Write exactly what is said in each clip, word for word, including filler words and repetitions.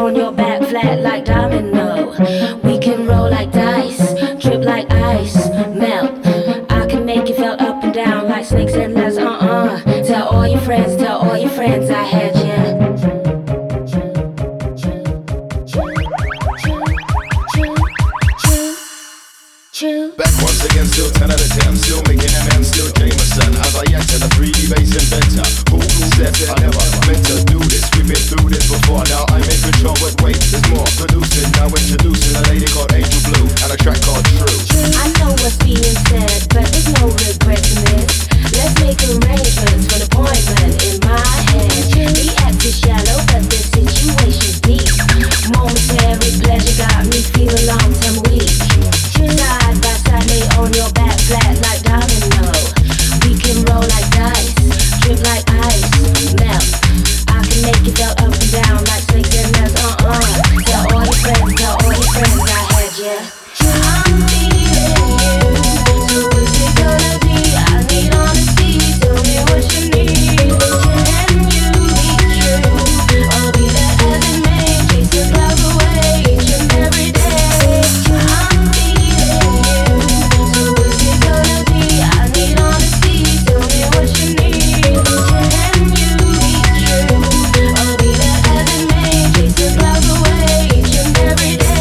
on your back, flat like domino. We can roll like dice, trip like ice, melt. I can make you feel up and down like snakes and ladders. Uh-uh. Tell all your friends, tell all your friends I had you. Back once again, still ten out of ten. Still making M M, still Jameson. As I enter the three D bass inventor. Who said I never meant to do this? We've been through this before. Now I'm in control, but wait, there's more. Producing, now introducing a lady called Angel Blue and a track called True. I know what's being said, but there's no regrets in this. Let's make arrangements for an appointment in my head. The act is shallow, but the situation's deep. Momentary pleasure got me feeling long-term weak. Side by side, lay on your back, flat like domino. We can roll like dice, drip like ice, melt. I can make you feel up and down like snakes and ladders. Uh-uh. Tell all your friends, tell all your friends I had ya. I'm feeling you. So what's it gonna be? I need honesty. Tell me what you need. Can you be true? I'll be there as it may. Chase the clouds away each and every day. I'm feeling you. So what's it gonna be? I need honesty. Tell me what you need. Can you be true? I'll be there as it may. Chase the clouds away each and every day.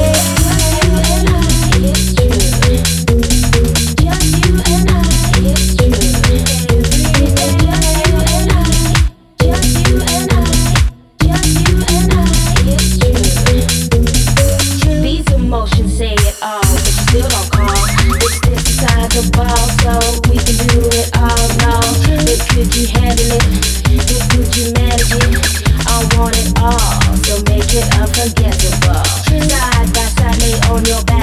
Just you and I, it's true. Just you and I, it's true. Every day, just you and I. Just you and I, just you and I, it's true. These emotions say it all, but you still don't call. It's this inside the ball, so we can do it all. No, but could you handle it? But could you manage it? I want it all, so make it unforgettable. Side by side, lay on your back.